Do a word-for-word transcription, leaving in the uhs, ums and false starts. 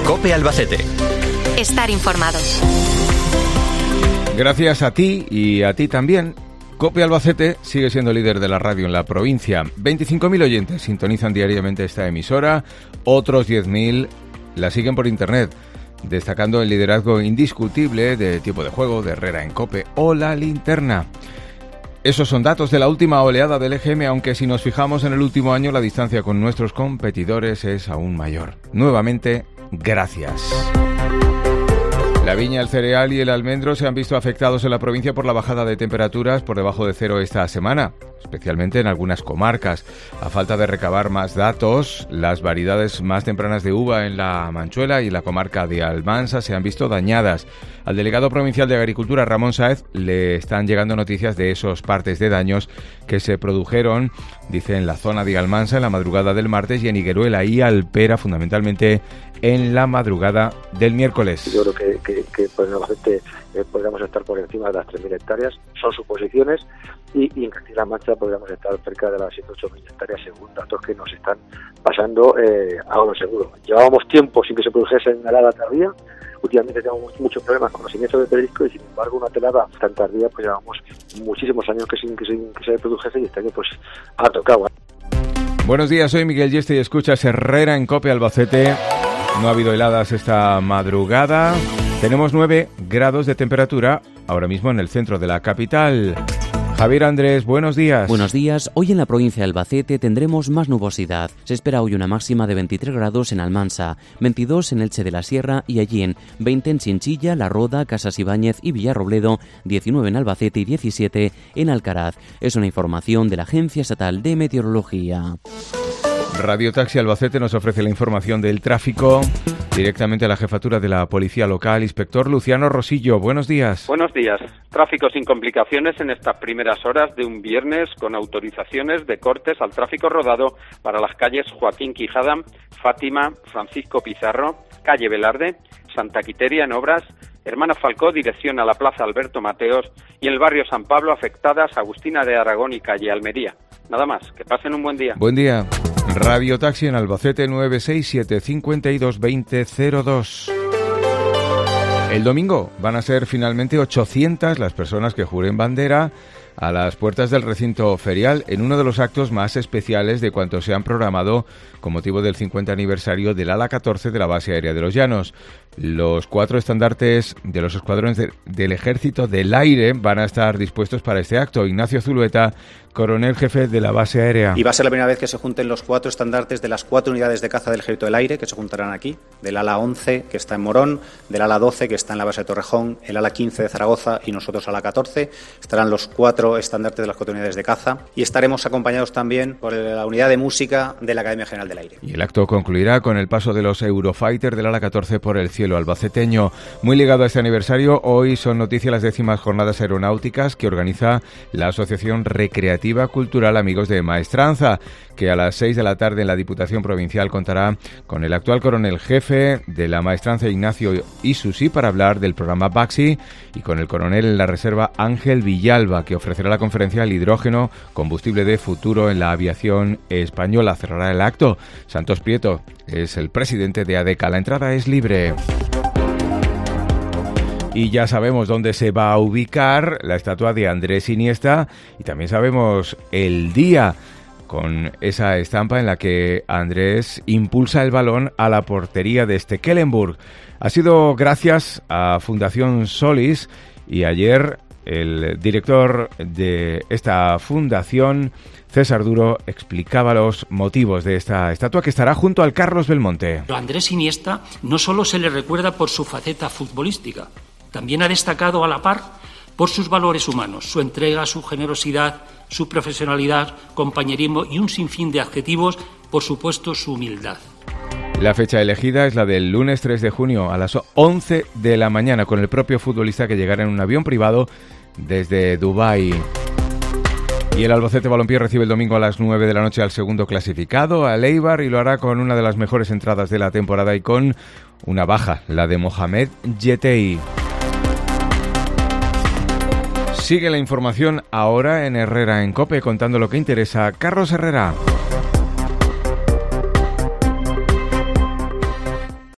COPE Albacete. Estar informados. Gracias a ti y a ti también. COPE Albacete sigue siendo líder de la radio en la provincia. veinticinco mil oyentes sintonizan diariamente esta emisora, otros diez mil la siguen por internet, destacando el liderazgo indiscutible de Tiempo de Juego, de Herrera en COPE o La Linterna. Esos son datos de la última oleada del E G M, aunque si nos fijamos en el último año, la distancia con nuestros competidores es aún mayor. Nuevamente, gracias. La viña, el cereal y el almendro se han visto afectados en la provincia por la bajada de temperaturas por debajo de cero esta semana, especialmente en algunas comarcas. A falta de recabar más datos, las variedades más tempranas de uva en la Manchuela y en la comarca de Almansa se han visto dañadas. Al delegado provincial de Agricultura, Ramón Sáez, le están llegando noticias de esos partes de daños que se produjeron, dice, en la zona de Almansa en la madrugada del martes y en Higueruela y Alpera, fundamentalmente en la madrugada del miércoles. Yo creo que, que, que pues, normalmente eh, podríamos estar por encima de las tres mil hectáreas, son suposiciones, y, y en Castilla-La Mancha podríamos estar cerca de las siete u ocho mil hectáreas según datos que nos están pasando eh, a lo seguro. Llevábamos tiempo sin que se produjese una helada tardía, últimamente tenemos muchos problemas con los siniestros de pedrisco y sin embargo una helada tan tardía pues llevamos muchísimos años que sin que, sin que se produjese y este año pues ha tocado. Buenos días, soy Miguel Yeste y escuchas Herrera en COPE Albacete. No ha habido heladas esta madrugada. Tenemos nueve grados de temperatura ahora mismo en el centro de la capital. Javier Andrés, buenos días. Buenos días. Hoy en la provincia de Albacete tendremos más nubosidad. Se espera hoy una máxima de veintitrés grados en Almansa, veintidós en Elche de la Sierra y Allín, veinte en Chinchilla, La Roda, Casas Ibáñez y Villarrobledo, diecinueve en Albacete y diecisiete en Alcaraz. Es una información de la Agencia Estatal de Meteorología. Radio Taxi Albacete nos ofrece la información del tráfico directamente a la jefatura de la Policía Local. Inspector Luciano Rosillo, buenos días. Buenos días. Tráfico sin complicaciones en estas primeras horas de un viernes con autorizaciones de cortes al tráfico rodado para las calles Joaquín Quijada, Fátima, Francisco Pizarro, calle Velarde, Santa Quiteria en obras, Hermana Falcó, dirección a la Plaza Alberto Mateos y en el barrio San Pablo afectadas Agustina de Aragón y calle Almería. Nada más, que pasen un buen día. Buen día. Radio Taxi en Albacete nueve seis siete cinco dos dos cero cero dos. El domingo van a ser finalmente ochocientas las personas que juren bandera a las puertas del recinto ferial en uno de los actos más especiales de cuantos se han programado con motivo del cincuenta aniversario del ala catorce de la Base Aérea de los Llanos. Los cuatro estandartes de los escuadrones de, del Ejército del Aire van a estar dispuestos para este acto. Ignacio Zulueta, coronel jefe de la Base Aérea. Y va a ser la primera vez que se junten los cuatro estandartes de las cuatro unidades de caza del Ejército del Aire, que se juntarán aquí, del ala once, que está en Morón, del ala doce, que está en la base de Torrejón, el ala quince de Zaragoza y nosotros ala catorce. Estarán los cuatro estandartes de las cuatro unidades de caza y estaremos acompañados también por la unidad de música de la Academia General del Aire. Y el acto concluirá con el paso de los Eurofighter del ala catorce por el cielo albaceteño. Muy ligado a este aniversario, hoy son noticia las décimas jornadas aeronáuticas que organiza la Asociación Recreativa Cultural Amigos de Maestranza, que a las seis de la tarde en la Diputación Provincial contará con el actual coronel jefe de la Maestranza, Ignacio Isusi, para hablar del programa Baxi, y con el coronel en la Reserva, Ángel Villalba, que ofrecerá la conferencia El hidrógeno, combustible de futuro en la aviación española. Cerrará el acto Santos Prieto, es el presidente de ADECA. La entrada es libre. Y ya sabemos dónde se va a ubicar la estatua de Andrés Iniesta y también sabemos el día, con esa estampa en la que Andrés impulsa el balón a la portería de Stekelenburg. Ha sido gracias a Fundación Solis y ayer el director de esta fundación, César Duro, explicaba los motivos de esta estatua que estará junto al Carlos Belmonte. A Andrés Iniesta no solo se le recuerda por su faceta futbolística, también ha destacado a la par por sus valores humanos, su entrega, su generosidad, su profesionalidad, compañerismo y un sinfín de adjetivos, por supuesto su humildad. La fecha elegida es la del lunes tres de junio a las once de la mañana, con el propio futbolista que llegará en un avión privado desde Dubái. Y el Albacete Balompié recibe el domingo a las nueve de la noche al segundo clasificado, al Eibar, y lo hará con una de las mejores entradas de la temporada y con una baja, la de Mohamed Yetei. Sigue la información ahora en Herrera en COPE, contando lo que interesa. Carlos Herrera.